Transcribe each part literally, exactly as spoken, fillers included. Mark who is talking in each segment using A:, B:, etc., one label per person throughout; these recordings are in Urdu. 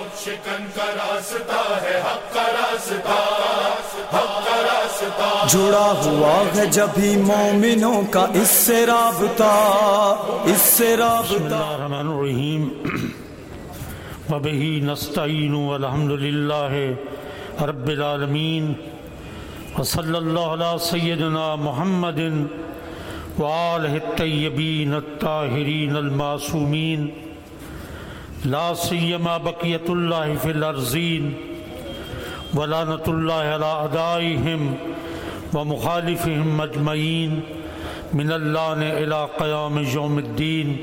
A: شکن کا راستہ ہے حق کا راستہ، حق کا راستہ
B: جڑا ہوا ہے جبھی مومنوں کا اس سے رابطہ، اس سے رابطہ۔
C: بسم اللہ الرحمن الرحیم وبہ نستعین والحمد للہ رب العالمین وصلی اللہ علی سیدنا محمد وآلہ الطیبین الطاہرین المعصومین لا سیما بقیت اللہ فی الارضین ولعنۃ اللہ علی اعدائہم ومخالفہم اجمعین من اللعن الی قیام یوم الدین۔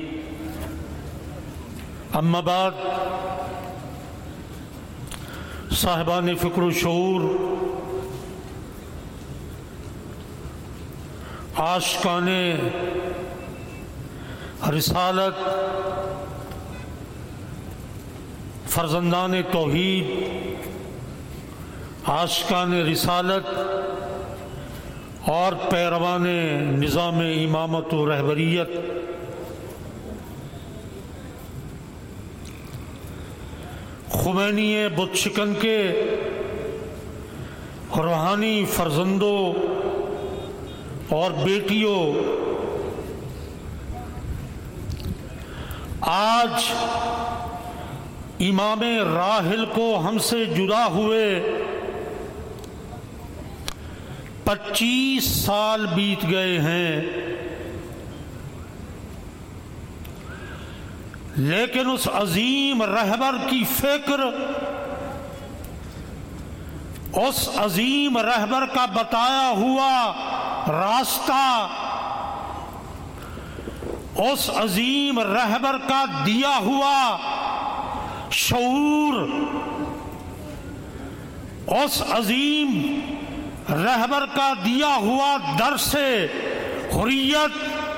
C: اما بعد، صاحبان فکر و شعور، عاشقان رسالت، فرزندان توحید، عاشقان رسالت اور پیروان نظام امامت و رہبریت، خمینی بت شکن کے روحانی فرزندوں اور بیٹیوں، آج امام راحل کو ہم سے جدا ہوئے پچیس سال بیت گئے ہیں، لیکن اس عظیم رہبر کی فکر، اس عظیم رہبر کا بتایا ہوا راستہ، اس عظیم رہبر کا دیا ہوا شعور، اس عظیم رہبر کا دیا ہوا درس حریت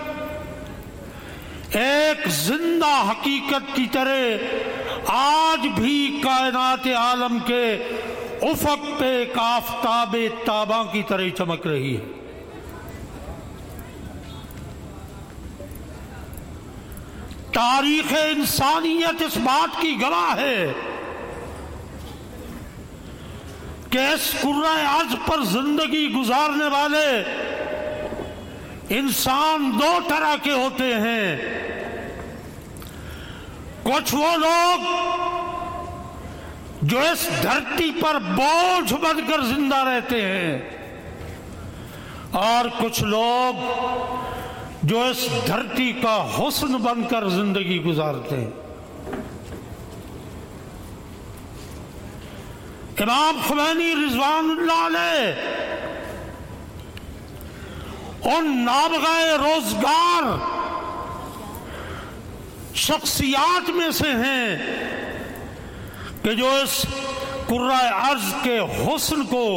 C: ایک زندہ حقیقت کی طرح آج بھی کائنات عالم کے افق پہ ایک آفتاب تاباں کی طرح چمک رہی ہے۔ تاریخ انسانیت اس بات کی گواہ ہے کہ اس کرۂ ارض پر زندگی گزارنے والے انسان دو طرح کے ہوتے ہیں۔ کچھ وہ لوگ جو اس دھرتی پر بوجھ بن کر زندہ رہتے ہیں، اور کچھ لوگ جو اس دھرتی کا حسن بن کر زندگی گزارتے ہیں۔ امام خمینی رضوان اللہ علیہ ان نابغہ روزگار شخصیات میں سے ہیں کہ جو اس کرۂ ارض کے حسن کو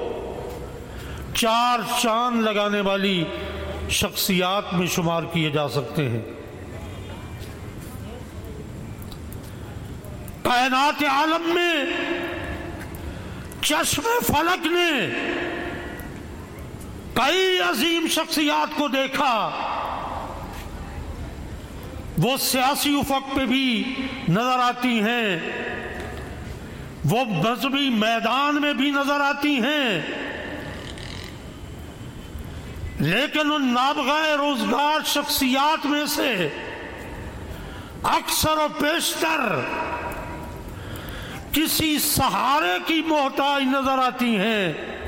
C: چار چاند لگانے والی شخصیات میں شمار کیے جا سکتے ہیں۔ کائنات عالم میں چشم فلک نے کئی عظیم شخصیات کو دیکھا، وہ سیاسی افق پہ بھی نظر آتی ہیں، وہ مذہبی میدان میں بھی نظر آتی ہیں، لیکن ان نابغہ روزگار شخصیات میں سے اکثر و بیشتر کسی سہارے کی محتاج نظر آتی ہیں۔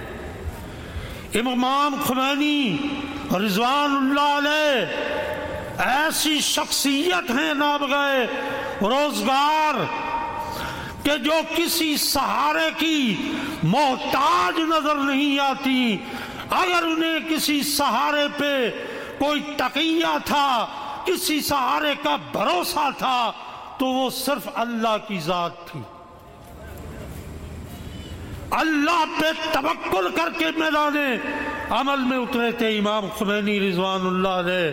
C: امام خمینی رضوان اللہ علیہ ایسی شخصیت ہیں نابغہ روزگار کہ جو کسی سہارے کی محتاج نظر نہیں آتی۔ اگر انہیں کسی سہارے پہ کوئی تقیہ تھا، کسی سہارے کا بھروسہ تھا، تو وہ صرف اللہ کی ذات تھی۔ اللہ پہ توکل کر کے میدان عمل میں اترے تھے امام خمینی رضوان اللہ علیہ۔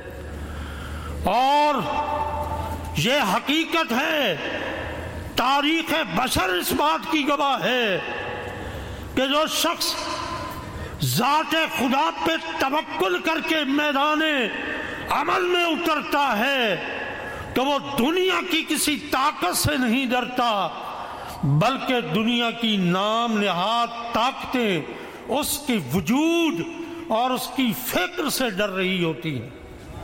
C: اور یہ حقیقت ہے، تاریخ بشر اس بات کی گواہ ہے کہ جو شخص ذات خدا پہ توکل کر کے میدان عمل میں اترتا ہے تو وہ دنیا کی کسی طاقت سے نہیں ڈرتا، بلکہ دنیا کی نام نہاد طاقتیں اس کے وجود اور اس کی فکر سے ڈر رہی ہوتی ہیں۔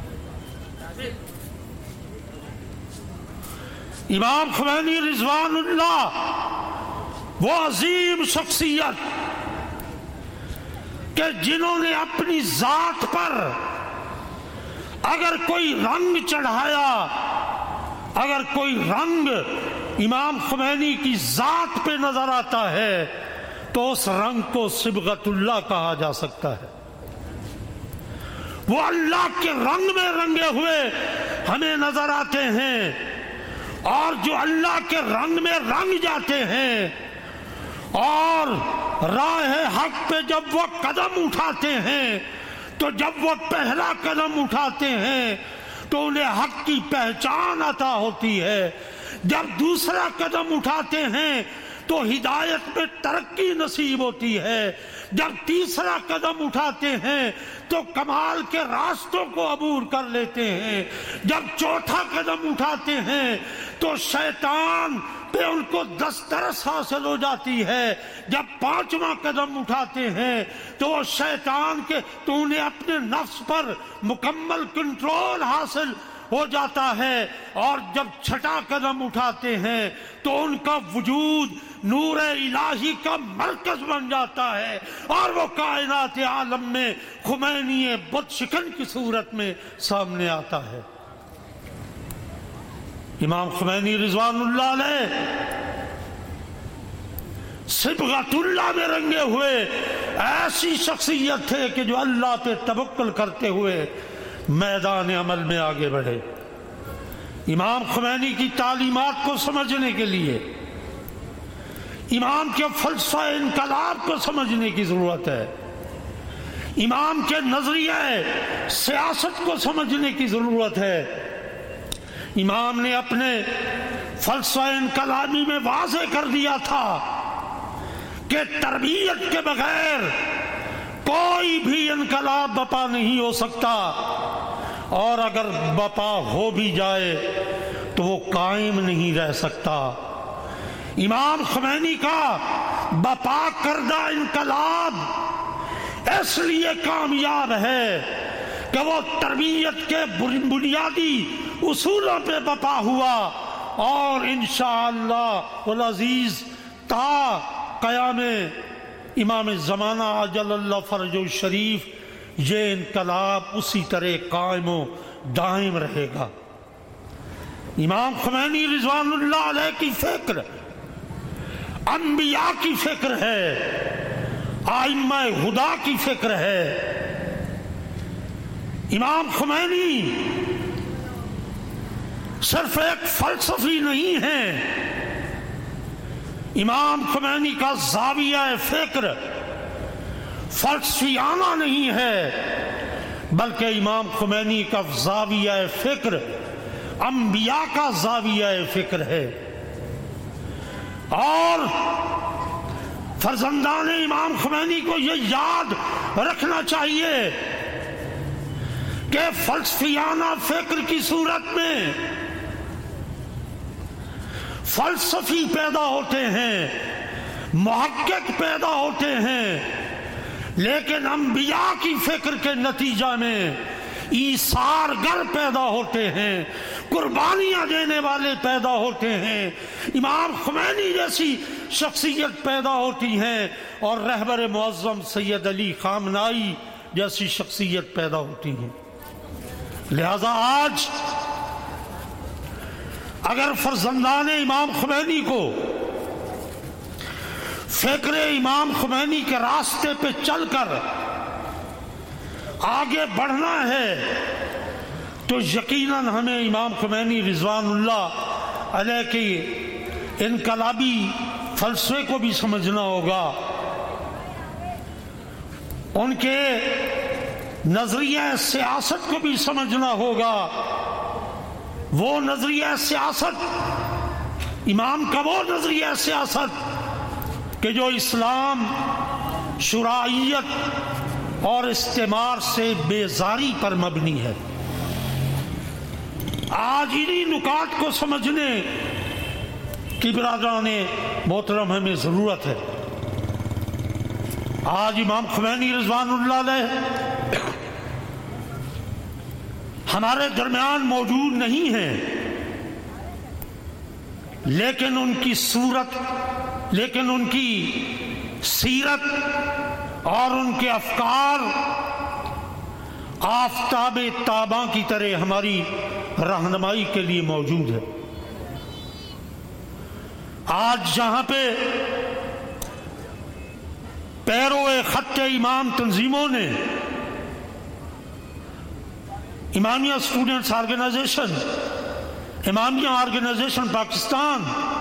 C: امام خمینی رضوان اللہ وہ عظیم شخصیت کہ جنہوں نے اپنی ذات پر اگر کوئی رنگ چڑھایا، اگر کوئی رنگ امام خمینی کی ذات پہ نظر آتا ہے تو اس رنگ کو صبغت اللہ کہا جا سکتا ہے۔ وہ اللہ کے رنگ میں رنگے ہوئے ہمیں نظر آتے ہیں، اور جو اللہ کے رنگ میں رنگ جاتے ہیں اور راہ حق پہ جب وہ قدم اٹھاتے ہیں تو جب وہ پہلا قدم اٹھاتے ہیں تو انہیں حق کی پہچان عطا ہوتی ہے، جب دوسرا قدم اٹھاتے ہیں تو ہدایت میں ترقی نصیب ہوتی ہے، جب تیسرا قدم اٹھاتے ہیں تو کمال کے راستوں کو عبور کر لیتے ہیں، جب چوتھا قدم اٹھاتے ہیں تو شیطان پہ ان کو دسترس حاصل ہو جاتی ہے، جب پانچواں قدم اٹھاتے ہیں تو وہ شیطان کے تو انہیں اپنے نفس پر مکمل کنٹرول حاصل ہو جاتا ہے، اور جب چھٹا قدم اٹھاتے ہیں تو ان کا وجود نور الہی کا مرکز بن جاتا ہے، اور وہ کائنات عالم میں خمینی بت شکن کی صورت میں سامنے آتا ہے۔ امام خمینی رضوان اللہ علیہ صبغت اللہ میں رنگے ہوئے ایسی شخصیت تھے کہ جو اللہ پہ توکل کرتے ہوئے میدان عمل میں آگے بڑھے۔ امام خمینی کی تعلیمات کو سمجھنے کے لیے امام کے فلسفہ انقلاب کو سمجھنے کی ضرورت ہے، امام کے نظریہ سیاست کو سمجھنے کی ضرورت ہے۔ امام نے اپنے فلسفہ انقلابی میں واضح کر دیا تھا کہ تربیت کے بغیر کوئی بھی انقلاب بپا نہیں ہو سکتا، اور اگر بپا ہو بھی جائے تو وہ قائم نہیں رہ سکتا۔ امام خمینی کا بپا کردہ انقلاب اس لیے کامیاب ہے کہ وہ تربیت کے بنیادی اصولوں پہ بپا ہوا، اور انشاءاللہ العزیز تا قیام امام زمانہ عجل اللہ فرج الشریف یہ انقلاب اسی طرح قائم و دائم رہے گا۔ امام خمینی رضوان اللہ علیہ کی فکر انبیاء کی فکر ہے، ائمہ ہدا کی فکر ہے۔ امام خمینی صرف ایک فلسفی نہیں ہے، امام خمینی کا زاویہ فکر فلسفیانہ نہیں ہے، بلکہ امام خمینی کا زاویہ فکر انبیاء کا زاویہ فکر ہے۔ اور فرزندان امام خمینی کو یہ یاد رکھنا چاہیے کہ فلسفیانہ فکر کی صورت میں فلسفی پیدا ہوتے ہیں، محقق پیدا ہوتے ہیں، لیکن انبیاء کی فکر کے نتیجہ میں ایثار گر پیدا ہوتے ہیں، قربانیاں دینے والے پیدا ہوتے ہیں، امام خمینی جیسی شخصیت پیدا ہوتی ہیں، اور رہبر معظم سید علی خامنائی جیسی شخصیت پیدا ہوتی ہیں۔ لہذا آج اگر فرزندان امام خمینی کو فکر امام خمینی کے راستے پہ چل کر آگے بڑھنا ہے تو یقیناً ہمیں امام خمینی رضوان اللہ علیہ کی انقلابی فلسفے کو بھی سمجھنا ہوگا، ان کے نظریہ سیاست کو بھی سمجھنا ہوگا۔ وہ نظریہ سیاست امام کا وہ نظریہ سیاست کہ جو اسلام، شرعیت اور استعمار سے بیزاری پر مبنی ہے۔ آج انہی نکات کو سمجھنے کی برادران محترم ہمیں ضرورت ہے۔ آج امام خمینی رضوان اللہ علیہ ہمارے درمیان موجود نہیں ہیں، لیکن ان کی صورت، لیکن ان کی سیرت اور ان کے افکار آفتاب تاباں کی طرح ہماری رہنمائی کے لیے موجود ہے۔ آج جہاں پہ پیرو خط امام تنظیموں نے، امامیہ اسٹوڈنٹس آرگنائزیشن، امامیہ آرگنائزیشن پاکستان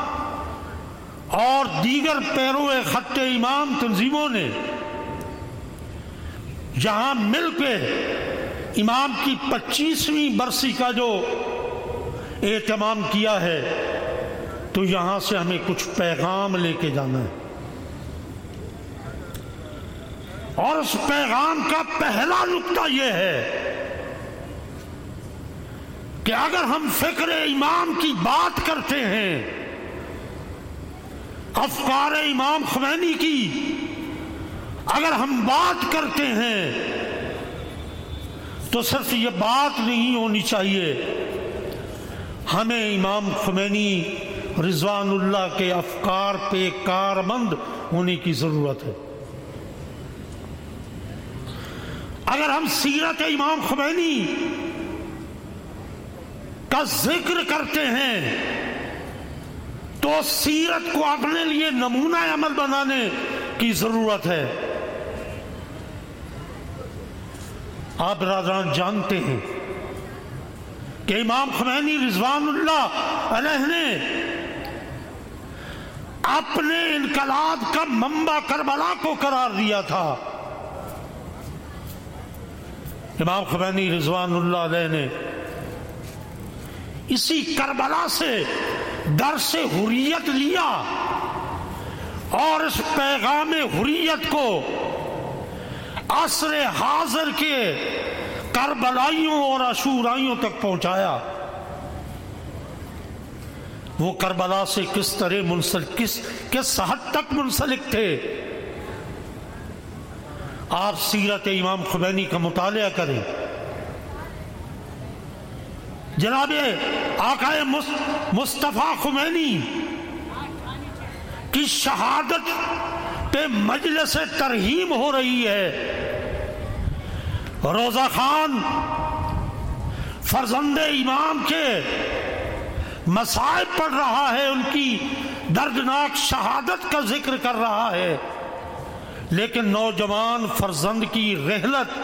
C: اور دیگر پیرو خط امام تنظیموں نے جہاں مل کے امام کی پچیسویں برسی کا جو اہتمام کیا ہے، تو یہاں سے ہمیں کچھ پیغام لے کے جانا ہے، اور اس پیغام کا پہلا نقطہ یہ ہے کہ اگر ہم فکر امام کی بات کرتے ہیں، افکار امام خمینی کی اگر ہم بات کرتے ہیں، تو صرف یہ بات نہیں ہونی چاہیے، ہمیں امام خمینی رضوان اللہ کے افکار پہ کاربند ہونے کی ضرورت ہے۔ اگر ہم سیرت امام خمینی کا ذکر کرتے ہیں تو سیرت کو اپنے لیے نمونہ عمل بنانے کی ضرورت ہے۔ آپ برادران جانتے ہیں کہ امام خمینی رضوان اللہ علیہ نے اپنے انقلاب کا منبع کربلا کو قرار دیا تھا۔ امام خمینی رضوان اللہ علیہ نے اسی کربلا سے درس حریت لیا اور اس پیغام حریت کو عصر حاضر کے کربلائیوں اور عاشورائیوں تک پہنچایا۔ وہ کربلا سے کس طرح منسلک، کس کس حد تک منسلک تھے، آپ سیرت امام خمینی کا مطالعہ کریں۔ جناب آقا مصطفیٰ خمینی کی شہادت پہ مجلس ترحیم ہو رہی ہے، روزہ خان فرزند امام کے مصائب پڑھ رہا ہے، ان کی دردناک شہادت کا ذکر کر رہا ہے، لیکن نوجوان فرزند کی رحلت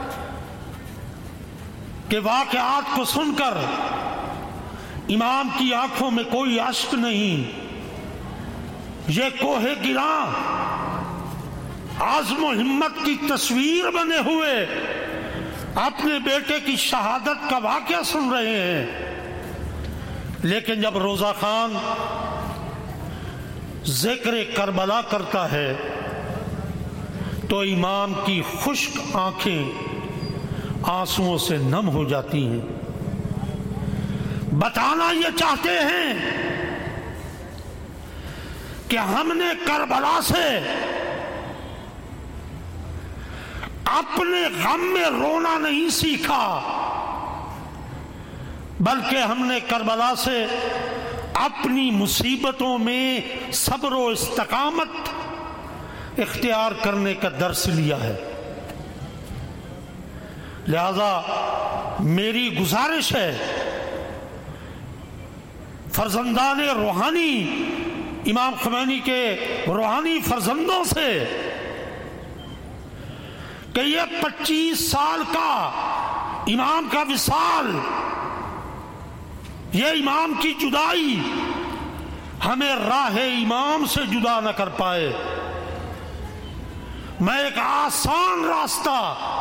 C: کے واقعات کو سن کر امام کی آنکھوں میں کوئی اشک نہیں، یہ کوہ گراں عزم و ہمت کی تصویر بنے ہوئے اپنے بیٹے کی شہادت کا واقعہ سن رہے ہیں۔ لیکن جب روزہ خان ذکر کربلا کرتا ہے تو امام کی خشک آنکھیں آنسوؤں سے نم ہو جاتی ہیں۔ بتانا یہ چاہتے ہیں کہ ہم نے کربلا سے اپنے غم میں رونا نہیں سیکھا، بلکہ ہم نے کربلا سے اپنی مصیبتوں میں صبر و استقامت اختیار کرنے کا درس لیا ہے۔ لہذا میری گزارش ہے فرزندان روحانی، امام خمینی کے روحانی فرزندوں سے، کہ یہ پچیس سال کا امام کا وصال، یہ امام کی جدائی ہمیں راہ امام سے جدا نہ کر پائے۔ میں ایک آسان راستہ،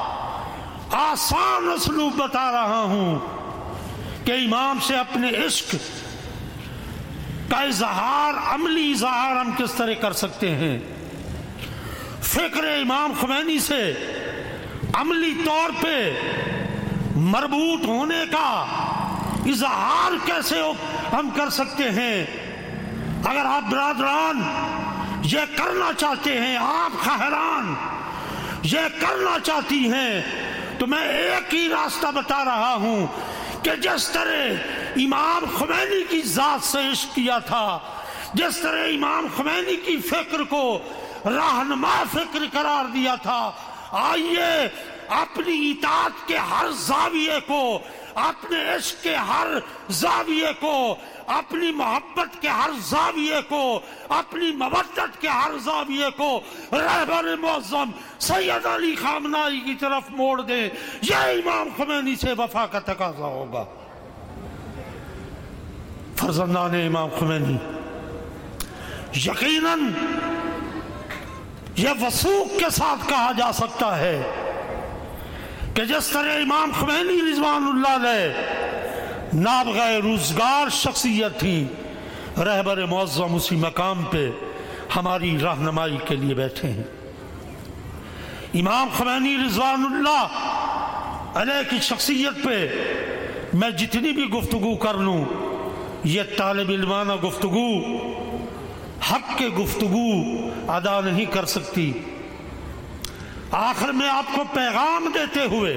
C: آسان اسلوب بتا رہا ہوں کہ امام سے اپنے عشق کا اظہار، عملی اظہار ہم کس طرح کر سکتے ہیں، فکر امام خمینی سے عملی طور پہ مربوط ہونے کا اظہار کیسے ہم کر سکتے ہیں، اگر آپ برادران یہ کرنا چاہتے ہیں، آپ خاہران یہ کرنا چاہتی ہیں، تو میں ایک ہی راستہ بتا رہا ہوں کہ جس طرح امام خمینی کی ذات سے عشق کیا تھا، جس طرح امام خمینی کی فکر کو رہنما فکر قرار دیا تھا، آئیے اپنی اطاعت کے ہر زاویے کو، اپنے عشق کے ہر زاویے کو، اپنی محبت کے ہر زاویے کو، اپنی مودت کے ہر زاویے کو رہبر معظم سید علی خامنہئی کی طرف موڑ دیں۔ یہ امام خمینی سے وفا کا تقاضا ہوگا۔ فرزندان امام خمینی، یقیناً یہ وثوق کے ساتھ کہا جا سکتا ہے کہ جس طرح امام خمینی رضوان اللہ علیہ نابغہ روزگار شخصیت تھی، رہبر معظم اسی مقام پہ ہماری رہنمائی کے لیے بیٹھے ہیں۔ امام خمینی رضوان اللہ علیہ کی شخصیت پہ میں جتنی بھی گفتگو کر لوں، یہ طالب علمانہ گفتگو حق کے گفتگو ادا نہیں کر سکتی۔ آخر میں آپ کو پیغام دیتے ہوئے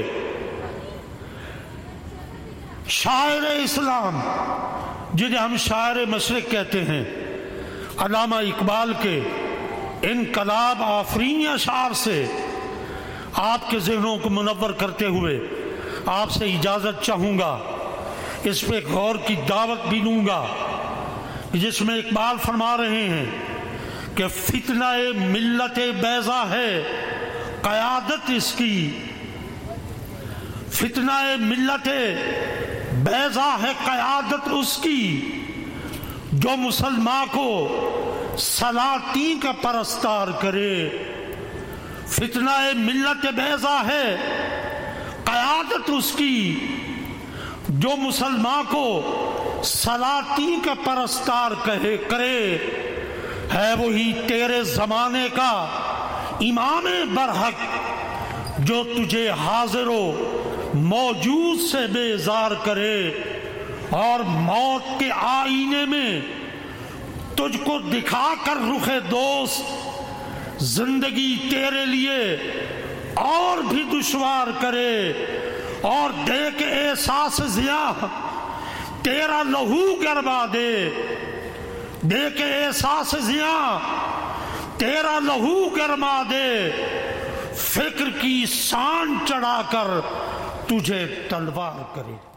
C: شاعر اسلام، جنہیں ہم شاعر مشرق کہتے ہیں، علامہ اقبال کے انقلاب آفرین اشعار سے آپ کے ذہنوں کو منور کرتے ہوئے آپ سے اجازت چاہوں گا، اس پہ غور کی دعوت بھی دوں گا، جس میں اقبال فرما رہے ہیں کہ فتنہ ملت بیضا ہے قیادت اس کی، فتنہ ملت بیضا ہے قیادت اس کی، جو مسلمان کو سلاطین کا پرستار کرے۔ فتنہ ملت بیضا ہے قیادت اس کی، جو مسلمان کو سلاطین کا پرستار کہے کرے، ہے وہی تیرے زمانے کا امام برحق، جو تجھے حاضر و موجود سے بیزار کرے، اور موت کے آئینے میں تجھ کو دکھا کر رخ دوست زندگی تیرے لیے اور بھی دشوار کرے، اور دے کے احساس ضیاء تیرا لہو گرما دے، دے کے احساس ضیاء تیرا لہو گرما دے، فکر کی شان چڑھا کر تجھے تلوار کرے۔